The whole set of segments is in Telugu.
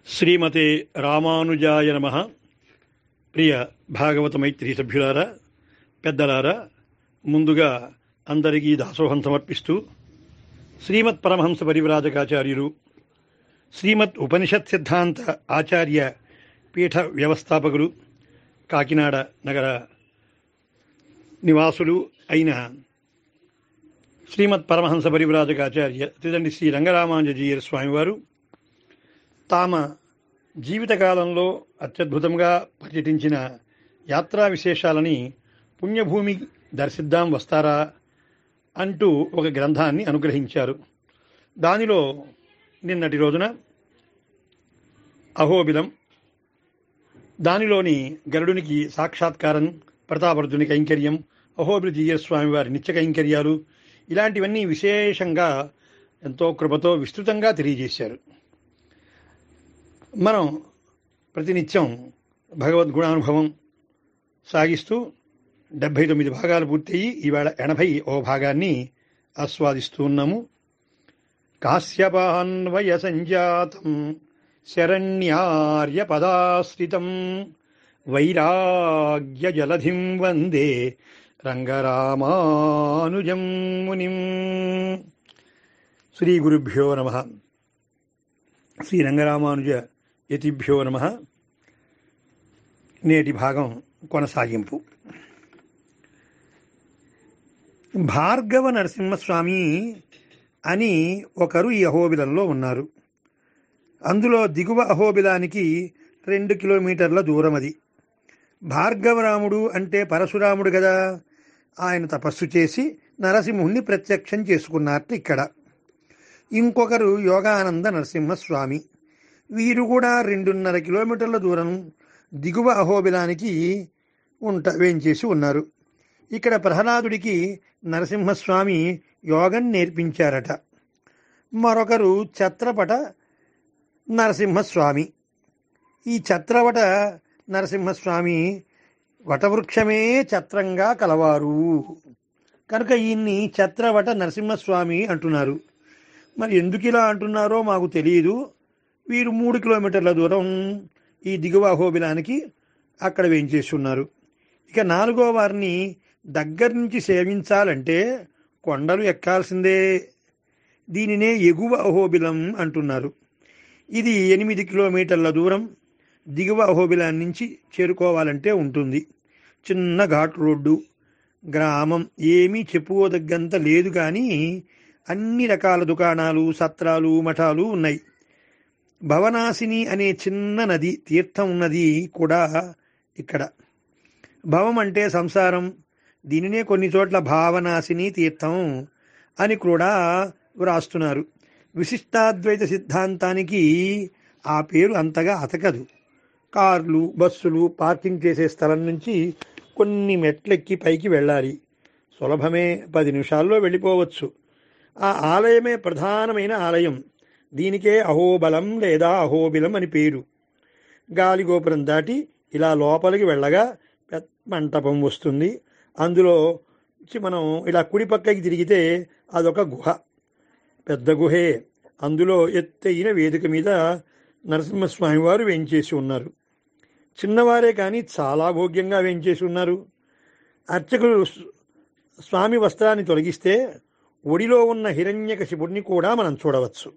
శ్రీమతే రామానుజాయ నమః. ప్రియ భాగవత మైత్రి సభ్యులారా, పెద్దలారా, ముందుగా అందరికీ దాసోహం సమర్పిస్తూ శ్రీమత్ పరమహంస పరివ్రాజకాచార్యులు, శ్రీమత్ ఉపనిషత్ సిద్ధాంత ఆచార్య పీఠ వ్యవస్థాపకులు, కాకినాడ నగర నివాసులు అయిన శ్రీమత్ పరమహంస పరివ్రాజకాచార్య తిదండి శ్రీ రంగరామానుజీయర్ స్వామివారు తామ జీవితకాలంలో అత్యద్భుతంగా పర్యటించిన యాత్రా విశేషాలని పుణ్యభూమి దర్శిద్దాం వస్తారా అంటూ ఒక గ్రంథాన్ని అనుగ్రహించారు. దానిలో నిన్నటి రోజున అహోబిలం, దానిలోని గరుడునికి సాక్షాత్కారం, ప్రతాపరుద్రుని కైంకర్యం, అహోబిల జీయర్ స్వామి వారి నిత్య కైంకర్యాలు, ఇలాంటివన్నీ విశేషంగా ఎంతో కృపతో విస్తృతంగా తెలియజేశారు. మనం ప్రతినిత్యం భగవద్గుణానుభవం సాగిస్తూ 79 భాగాలు పూర్తయి ఈవేళ 80వ భాగాన్ని ఆస్వాదిస్తూ ఉన్నాము. కాశ్యపాన్వయ సంజాతం శరణ్యార్య పదాశ్రితం వైరాగ్య జలధిం వందే రంగరామానుజం మునిం. శ్రీ గురుభ్యో నమః. శ్రీ రంగరామానుజ యతిభ్యో నమః. నేటి భాగం కొనసాగింపు. భార్గవ నరసింహస్వామి అని ఒకరు ఈ అహోబిలంలో ఉన్నారు. అందులో దిగువ అహోబిలానికి 2 కిలోమీటర్ల దూరం అది. భార్గవరాముడు అంటే పరశురాముడు కదా, ఆయన తపస్సు చేసి నరసింహుణ్ణి ప్రత్యక్షం చేసుకున్నారట ఇక్కడ. ఇంకొకరు యోగానంద నరసింహస్వామి. వీరు కూడా 2.5 కిలోమీటర్ల దూరం దిగువ అహోబిలానికి వేంచేసి ఉన్నారు. ఇక్కడ ప్రహ్లాదుడికి నరసింహస్వామి యోగం నేర్పించారట. మరొకరు ఛత్రపట నరసింహస్వామి. ఈ ఛత్రవట నరసింహస్వామి వటవృక్షమే ఛత్రంగా కలవారు కనుక ఈయన్ని ఛత్రవట నరసింహస్వామి అంటున్నారు. మరి ఎందుకు ఇలా అంటున్నారో మాకు తెలియదు. వీరు 3 కిలోమీటర్ల దూరం ఈ దిగువ అహోబిలానికి అక్కడ వేయించేసి ఉన్నారు. ఇక 4వ వారిని దగ్గర నుంచి సేవించాలంటే కొండలు ఎక్కాల్సిందే. దీనినే ఎగువ అహోబిలం అంటున్నారు. ఇది 8 కిలోమీటర్ల దూరం దిగువ అహోబిలాన్ని నుంచి చేరుకోవాలంటే ఉంటుంది. చిన్న ఘాట్ రోడ్డు, గ్రామం, ఏమీ చెప్పుకోదగ్గంత లేదు. కానీ అన్ని రకాల దుకాణాలు, సత్రాలు, మఠాలు ఉన్నాయి. భవనాశిని అనే చిన్న నది, తీర్థం ఉన్నది కూడా ఇక్కడ. భవం అంటే సంసారం. దీనినే కొన్ని చోట్ల భావనాశిని తీర్థం అని కూడా వ్రాస్తున్నారు. విశిష్టాద్వైత సిద్ధాంతానికి ఆ పేరు అంతగా అతకదు. కార్లు, బస్సులు పార్కింగ్ చేసే స్థలం నుంచి కొన్ని మెట్లెక్కి పైకి వెళ్ళాలి. సులభమే, 10 నిమిషాల్లో వెళ్ళిపోవచ్చు. ఆ ఆలయమే ప్రధానమైన ఆలయం. దీనికే అహోబలం లేదా అహోబిలం అని పేరు. గాలిగోపురం దాటి ఇలా లోపలికి వెళ్ళగా పెద్ద మంటపం వస్తుంది. అందులో మనం ఇలా కుడి పక్కకి తిరిగితే అదొక గుహ, పెద్ద గుహే. అందులో ఎత్తైన వేదిక మీద నరసింహస్వామి వారు వేంచేసి ఉన్నారు. చిన్నవారే కానీ చాలా భోగ్యంగా వేంచేసి ఉన్నారు. అర్చకులు స్వామి వస్త్రాన్ని తొలగిస్తే ఒడిలో ఉన్న హిరణ్యకశిపుడిని కూడా మనం చూడవచ్చు.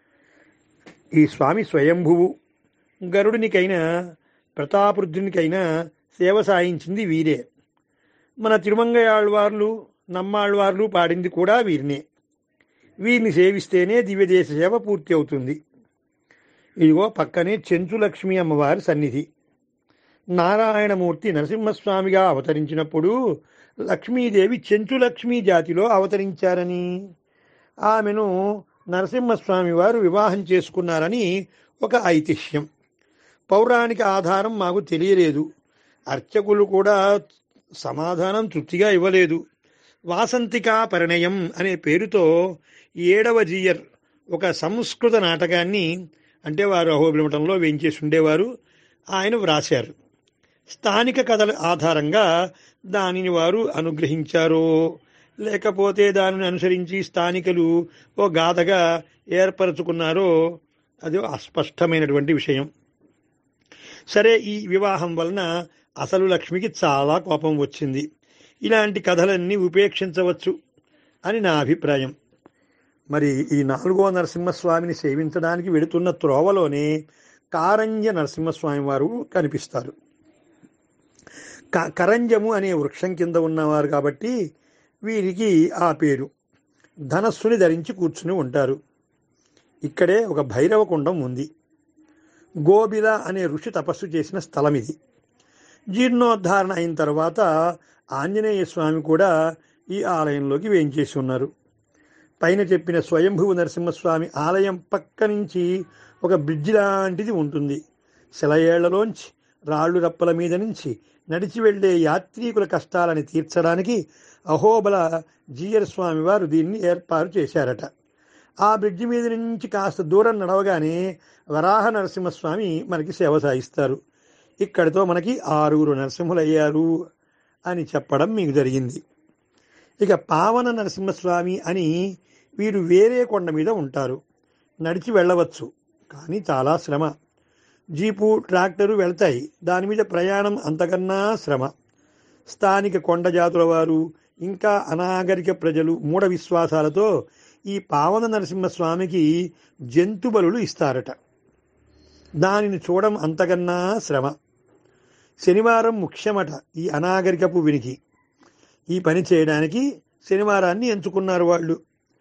ఈ స్వామి స్వయంభువు. గరుడునికైనా ప్రతాపరుద్రునికైనా సేవ సాయించింది వీరే. మన తిరుమంగయాళ్వార్లు, నమ్మాళ్వార్లు పాడింది కూడా వీరినే. వీరిని సేవిస్తేనే దివ్యదేశ సేవ పూర్తి అవుతుంది. ఇదిగో పక్కనే చెంచులక్ష్మి అమ్మవారి సన్నిధి. నారాయణమూర్తి నరసింహస్వామిగా అవతరించినప్పుడు లక్ష్మీదేవి చెంచులక్ష్మీ జాతిలో అవతరించారని, ఆమెను నరసింహస్వామి వారు వివాహం చేసుకున్నారని ఒక ఐతిహ్యం. పౌరాణిక ఆధారం మాకు తెలియలేదు. అర్చకులు కూడా సమాధానం తృప్తిగా ఇవ్వలేదు. వాసంతికా పరిణయం అనే పేరుతో 7వ జీయర్ ఒక సంస్కృత నాటకాన్ని, అంటే వారు అహోబిలమఠంలో వేయించేసి ఉండేవారు, ఆయన వ్రాశారు. స్థానిక కథల ఆధారంగా దానిని వారు అనుగ్రహించారో లేకపోతే దానిని అనుసరించి స్థానికులు ఓ గాథగా ఏర్పరచుకున్నారో అది అస్పష్టమైనటువంటి విషయం. సరే, ఈ వివాహం వలన అసలు లక్ష్మికి చాలా కోపం వచ్చింది. ఇలాంటి కథలన్నీ ఉపేక్షించవచ్చు అని నా అభిప్రాయం. మరి ఈ 4వ నరసింహస్వామిని సేవించడానికి వెడుతున్న త్రోవలోనే కారంజ నరసింహస్వామి వారు కనిపిస్తారు. కరంజము అనే వృక్షం కింద ఉన్నవారు కాబట్టి వీరికి ఆ పేరు. ధనస్సుని ధరించి కూర్చుని ఉంటారు. ఇక్కడే ఒక భైరవ కుండం ఉంది. గోబిల అనే ఋషి తపస్సు చేసిన స్థలం ఇది. జీర్ణోద్ధారణ అయిన తర్వాత ఆంజనేయ స్వామి కూడా ఈ ఆలయంలోకి వేంచేసి ఉన్నారు. పైన చెప్పిన స్వయంభువ నరసింహస్వామి ఆలయం పక్క నుంచి ఒక బ్రిడ్జి లాంటిది ఉంటుంది. శిలయేళ్లలోంచి, రాళ్ళు రప్పల మీద నుంచి నడిచి వెళ్లే యాత్రికుల కష్టాలని తీర్చడానికి అహోబల జీయర్ స్వామి వారు దీన్ని ఏర్పాటు చేశారట. ఆ బ్రిడ్జి మీద నుంచి కాస్త దూరం నడవగానే వరాహ నరసింహస్వామి మనకి సేవ సాగిస్తారు. ఇక్కడితో మనకి 6 నరసింహులయ్యారు అని చెప్పడం మీకు జరిగింది. ఇక పావన నరసింహస్వామి అని వీరు వేరే కొండ మీద ఉంటారు. నడిచి వెళ్ళవచ్చు, కానీ చాలా శ్రమ. జీపు, ట్రాక్టరు వెళ్తాయి, దాని మీద ప్రయాణం అంతకన్నా శ్రమ. స్థానిక కొండ జాతుల వారు, ఇంకా అనాగరిక ప్రజలు మూఢ విశ్వాసాలతో ఈ పావన నరసింహస్వామికి జంతు బలులు ఇస్తారట. దానిని చూడడం అంతకన్నా శ్రమ. శనివారం ముఖ్యమట ఈ అనాగరికపు వినికి. ఈ పని చేయడానికి శనివారాన్ని ఎంచుకున్నారు వాళ్ళు.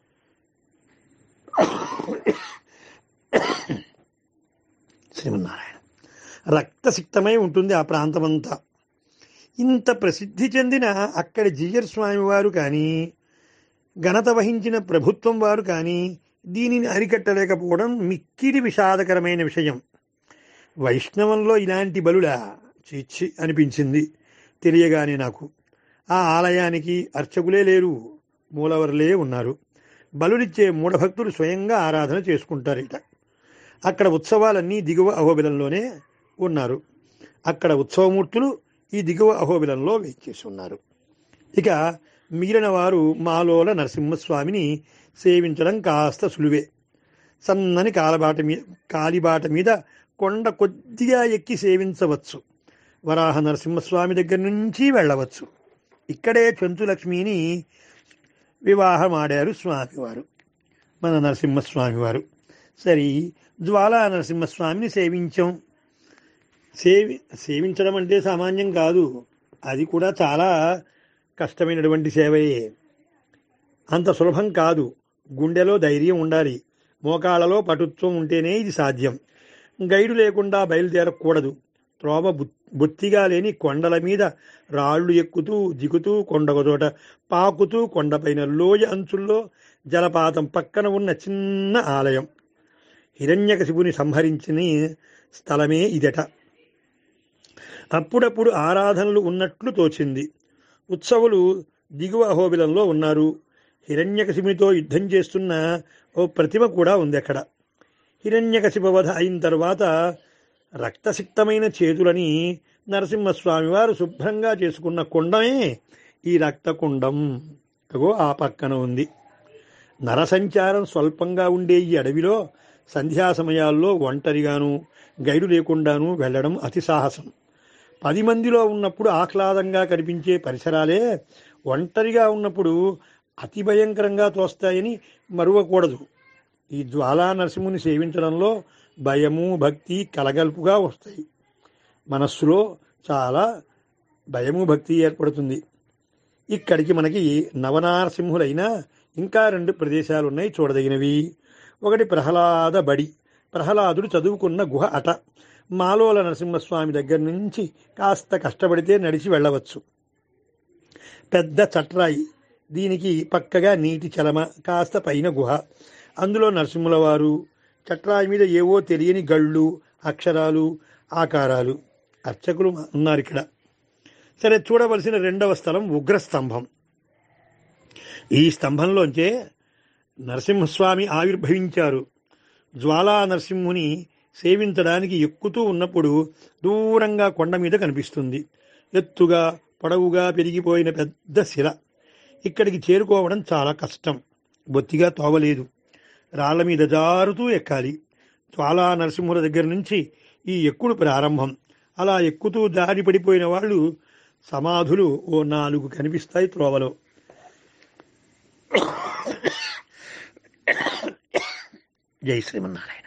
శ్రీమన్నారాయణ. రక్తసిక్తమై ఉంటుంది ఆ ప్రాంతమంతా. ఇంత ప్రసిద్ధి చెందిన అక్కడి జీయర్ స్వామి వారు కానీ, ఘనత వహించిన ప్రభుత్వం వారు కానీ దీనిని అరికట్టలేకపోవడం మిక్కిలి విషాదకరమైన విషయం. వైష్ణవంలో ఇలాంటి బలులా చీచి అనిపించింది తెలియగానే నాకు. ఆ ఆలయానికి అర్చకులే లేరు, మూలవర్లే ఉన్నారు. బలులిచ్చే మూఢభక్తులు స్వయంగా ఆరాధన చేసుకుంటారట. అక్కడ ఉత్సవాలన్నీ దిగువ అహోబిలంలోనే ఉన్నారు. అక్కడ ఉత్సవమూర్తులు ఈ దిగువ అహోబిలంలో వేచేసి ఉన్నారు. ఇక మిగిలిన వారు మాలోల నరసింహస్వామిని సేవించడం కాస్త సులువే. సన్నని కాలిబాట మీద కొండ కొద్దిగా ఎక్కి సేవించవచ్చు. వరాహ నరసింహస్వామి దగ్గర నుంచి వెళ్ళవచ్చు. ఇక్కడే చెంచులక్ష్మిని వివాహమాడారు స్వామివారు, మన నరసింహస్వామి వారు. సరి, జ్వాలా నరసింహస్వామిని సేవించాం. సేవించడం అంటే సామాన్యం కాదు, అది కూడా చాలా కష్టమైనటువంటి సేవయే. అంత సులభం కాదు. గుండెలో ధైర్యం ఉండాలి, మోకాళ్ళలో పటుత్వం ఉంటేనే ఇది సాధ్యం. గైడు లేకుండా బయలుదేరకూడదు. త్రోవ బొత్తిగా లేని కొండల మీద రాళ్లు ఎక్కుతూ దిగుతూ, కొండొకచోట పాకుతూ, కొండపైన లోయ అంచుల్లో జలపాతం పక్కన ఉన్న చిన్న ఆలయం. హిరణ్యకశిపుని సంహరించిన స్థలమే ఇదట. అప్పుడప్పుడు ఆరాధనలు ఉన్నట్లు తోచింది. ఉత్సవులు దిగువ అహోబిలంలో ఉన్నారు. హిరణ్యకశిపునితో యుద్ధం చేస్తున్న ఓ ప్రతిమ కూడా ఉంది అక్కడ. హిరణ్యకశిప వధ అయిన తర్వాత రక్తసిక్తమైన చేతులని నరసింహస్వామి వారు శుభ్రంగా చేసుకున్న కుండమే ఈ రక్తకుండం. అగో ఆ పక్కన ఉంది. నరసంచారం స్వల్పంగా ఉండే ఈ అడవిలో సంధ్యా సమయాల్లో ఒంటరిగాను, గైడు లేకుండాను వెళ్ళడం అతి సాహసం. 10 మందిలో ఉన్నప్పుడు ఆహ్లాదంగా కనిపించే పరిసరాలే ఒంటరిగా ఉన్నప్పుడు అతి భయంకరంగా తోస్తాయని మరువకూడదు. ఈ జ్వాలా నరసింహుని సేవించడంలో భయము, భక్తి కలగలుపుగా వస్తాయి. మనస్సులో చాలా భయము, భక్తి ఏర్పడుతుంది. ఇక్కడికి మనకి నవనారసింహులైన ఇంకా 2 ప్రదేశాలున్నాయి చూడదగినవి. ఒకటి ప్రహ్లాద బడి. ప్రహ్లాదుడు చదువుకున్న గుహ అట. మాలోల నరసింహస్వామి దగ్గర నుంచి కాస్త కష్టపడితే నడిచి వెళ్ళవచ్చు. పెద్ద చట్రాయి, దీనికి పక్కగా నీటి చలమ, కాస్త పైన గుహ. అందులో నరసింహుల వారు. చట్రాయి మీద ఏవో తెలియని గళ్ళు, అక్షరాలు, ఆకారాలు. అర్చకులు ఉన్నారు ఇక్కడ. సరే, చూడవలసిన 2వ స్థలం ఉగ్రస్తంభం. ఈ స్తంభంలోంచే నరసింహస్వామి ఆవిర్భవించారు. జ్వాలా నరసింహుని సేవించడానికి ఎక్కుతూ ఉన్నప్పుడు దూరంగా కొండ మీద కనిపిస్తుంది. ఎత్తుగా పొడవుగా పెరిగిపోయిన పెద్ద శిల. ఇక్కడికి చేరుకోవడం చాలా కష్టం. బొత్తిగా తోవలేదు. రాళ్ల మీద జారుతూ ఎక్కాలి. జ్వాలా నరసింహుల దగ్గర నుంచి ఈ ఎక్కుడు ప్రారంభం. అలా ఎక్కుతూ దారి పడిపోయిన వాళ్ళు సమాధులు ఓ 4 కనిపిస్తాయి త్రోవలో. జై శ్రీమన్నారాయణ.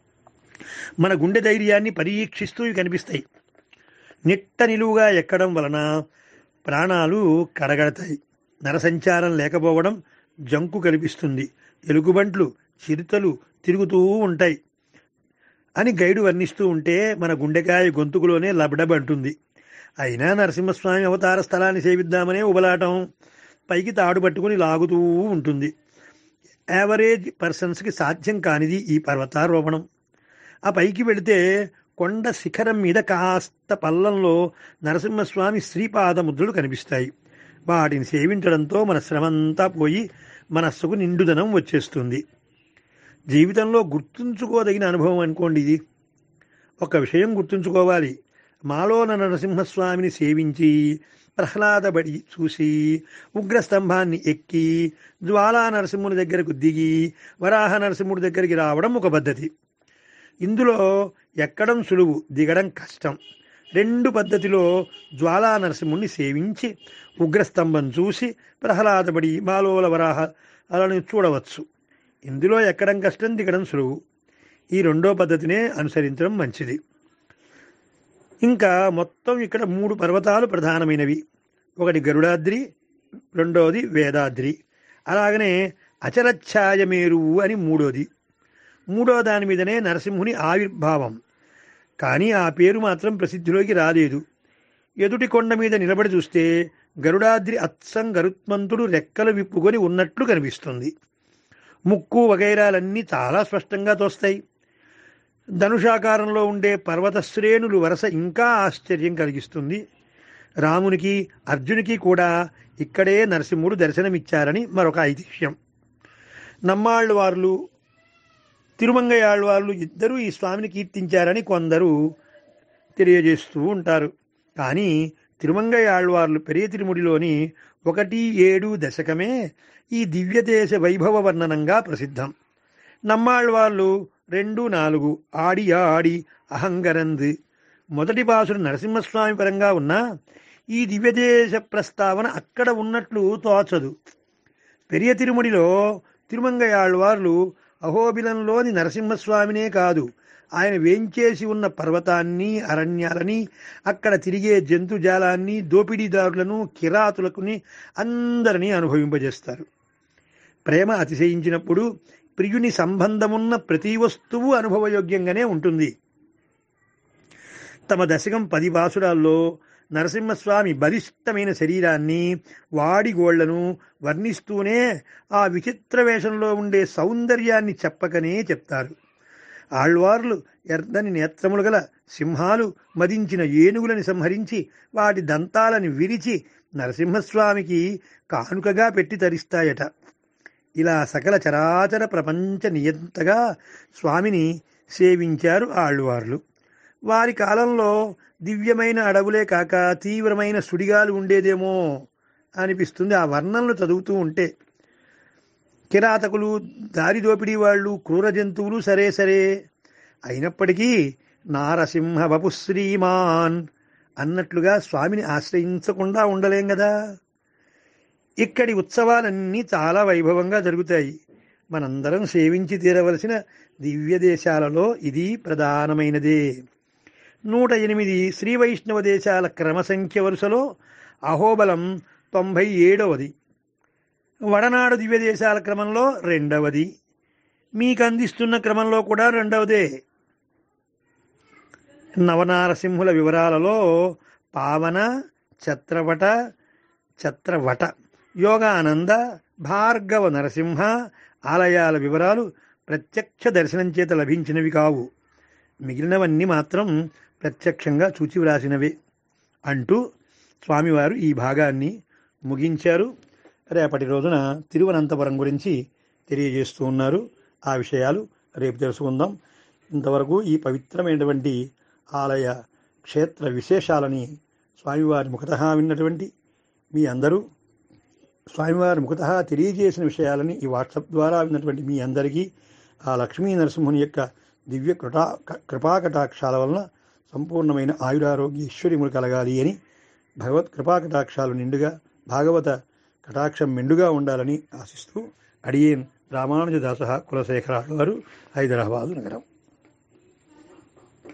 మన గుండె ధైర్యాన్ని పరీక్షిస్తూ ఇవి కనిపిస్తాయి. నిట్ట నిలువుగా ఎక్కడం వలన ప్రాణాలు కడగడతాయి. నరసంచారం లేకపోవడం జంకు కనిపిస్తుంది. ఎలుగుబంట్లు చిరుతలు తిరుగుతూ ఉంటాయి అని గైడు వర్ణిస్తూ ఉంటే మన గుండెకాయ గొంతుకులోనే లబడబంటుంది. అయినా నరసింహస్వామి అవతార స్థలాన్ని సేవిద్దామనే ఉబలాటం పైకి తాడు పట్టుకుని లాగుతూ ఉంటుంది. యావరేజ్ పర్సన్స్కి సాధ్యం కానిది ఈ పర్వతారోహణం. ఆ పైకి వెళితే కొండ శిఖరం మీద కాస్త పల్లంలో నరసింహస్వామి శ్రీపాదముద్రలు కనిపిస్తాయి. వాటిని సేవించడంతో మన శ్రమంతా పోయి మనస్సుకు నిండుదనం వచ్చేస్తుంది. జీవితంలో గుర్తుంచుకోదగిన అనుభవం అనుకోండి ఇది. ఒక విషయం గుర్తుంచుకోవాలి. మాలోన నరసింహస్వామిని సేవించి ప్రహ్లాదబడి చూసి ఉగ్రస్తంభాన్ని ఎక్కి జ్వాలా నరసింహుని దగ్గరకు దిగి వరాహ నరసింహుడి దగ్గరికి రావడం ఒక పద్ధతి. ఇందులో ఎక్కడం సులువు, దిగడం కష్టం. 2 పద్ధతిలో జ్వాలా నరసింహుణ్ణి సేవించి ఉగ్రస్తంభం చూసి ప్రహ్లాదబడి మాలోల వరాహాలను చూడవచ్చు. ఇందులో ఎక్కడం కష్టం, దిగడం సులువు. ఈ 2వ పద్ధతినే అనుసరించడం మంచిది. ఇంకా మొత్తం ఇక్కడ 3 పర్వతాలు ప్రధానమైనవి. ఒకటి గరుడాద్రి, 2వది వేదాద్రి, అలాగనే అచలఛాయమేరువు అని 3వది. 3వ దాని మీదనే నరసింహుని ఆవిర్భావం. కానీ ఆ పేరు మాత్రం ప్రసిద్ధిలోకి రాలేదు. ఎదుటి కొండ మీద నిలబడి చూస్తే గరుడాద్రి అచ్చం గరుత్మంతుడు రెక్కలు విప్పుకొని ఉన్నట్లు కనిపిస్తుంది. ముక్కు వగైరాలన్నీ చాలా స్పష్టంగా తోస్తాయి. ధనుషాకారంలో ఉండే పర్వత శ్రేణులు వరస ఇంకా ఆశ్చర్యం కలిగిస్తుంది. రామునికి అర్జునికి కూడా ఇక్కడే నరసింహుడు దర్శనమిచ్చారని మరొక ఐతిహ్యం. నమ్మాళ్ళవార్లు, తిరుమంగయాళ్ళవార్లు ఇద్దరూ ఈ స్వామిని కీర్తించారని కొందరు తెలియజేస్తూ ఉంటారు. కానీ తిరుమంగయాళ్ళవార్లు పెరియ తిరుముడిలోని 1-7 దశకమే ఈ దివ్యదేశ వైభవ వర్ణనంగా ప్రసిద్ధం. నమ్మాళ్ళవార్లు 2-4 ఆడి ఆడి అహంగరంద్. మొదటి పాసుడు నరసింహస్వామి పరంగా ఉన్న ఈ దివ్యదేశ ప్రస్తావన అక్కడ ఉన్నట్లు తోచదు. పెరియ తిరుముడిలో తిరుమంగయాళ్ళవార్లు అహోబిలంలోని నరసింహస్వామినే కాదు, ఆయన వేంచేసి ఉన్న పర్వతాన్ని, అరణ్యాలని, అక్కడ తిరిగే జంతుజాలాన్ని, దోపిడీదారులను, కిరాతులకుని అందరినీ అనుభవింపజేస్తారు. ప్రేమ అతిశయించినప్పుడు ప్రియుని సంబంధమున్న ప్రతి వస్తువు అనుభవయోగ్యంగానే ఉంటుంది. తమ దశకం 10 పాసురాల్లో నరసింహస్వామి బలిష్టమైన శరీరాన్ని, వాడిగోళ్లను వర్ణిస్తూనే ఆ విచిత్ర వేషంలో ఉండే సౌందర్యాన్ని చెప్పకనే చెప్తారు. ఆళ్వార్లు ఎర్రని నేత్రములు గల సింహాలు మదించిన ఏనుగులని సంహరించి వాటి దంతాలని విరిచి నరసింహస్వామికి కానుకగా పెట్టి తరిస్తాయట. ఇలా సకల చరాచర ప్రపంచ నియంతగా స్వామిని సేవించారు ఆళ్వార్లు. వారి కాలంలో దివ్యమైన అడవులే కాక తీవ్రమైన సుడిగాలు ఉండేదేమో అనిపిస్తుంది ఆ వర్ణనలు చదువుతూ ఉంటే. కిరాతకులు, దారిదోపిడీ వాళ్ళు, క్రూర జంతువులు సరే సరే, అయినప్పటికీ నారసింహ వపు శ్రీమాన్ అన్నట్లుగా స్వామిని ఆశ్రయించకుండా ఉండలేం కదా. ఇక్కడి ఉత్సవాలన్నీ చాలా వైభవంగా జరుగుతాయి. మనందరం సేవించి తీరవలసిన దివ్య దేశాలలో ఇది ప్రధానమైనదే. 108 శ్రీ వైష్ణవ దేశాల క్రమసంఖ్య వరుసలో అహోబలం 97వది. వడనాడు దివ్య దేశాల క్రమంలో 2వది. మీకు అందిస్తున్న క్రమంలో కూడా 2వదే. నవనారసింహుల వివరాలలో పావన, ఛత్రవట, యోగానంద, భార్గవ నరసింహ ఆలయాల వివరాలు ప్రత్యక్ష దర్శనం చేత లభించినవి కావు. మిగిలినవన్నీ మాత్రం ప్రత్యక్షంగా చూచి వ్రాసినవే అంటూ స్వామివారు ఈ భాగాన్ని ముగించారు. రేపటి రోజున తిరువనంతపురం గురించి తెలియజేస్తూ ఉన్నారు. ఆ విషయాలు రేపు తెలుసుకుందాం. ఇంతవరకు ఈ పవిత్రమైనటువంటి ఆలయ క్షేత్ర విశేషాలని స్వామివారి ముఖతః విన్నటువంటి మీ అందరూ, స్వామివారి ముఖతః తెలియజేసిన విషయాలని ఈ వాట్సాప్ ద్వారా విన్నటువంటి మీ అందరికీ ఆ లక్ష్మీ నరసింహుని యొక్క దివ్య కృపాకటాక్షాల వలన సంపూర్ణమైన ఆయురారోగ్య ఈశ్వరిములు కలగాలి అని భగవత్ కృపాకటాక్షాలు నిండుగా భాగవత కటాక్షం మెండుగా ఉండాలని ఆశిస్తూ అడియేన్ రామానుజదాస కులశేఖర గారు, హైదరాబాదు నగరం.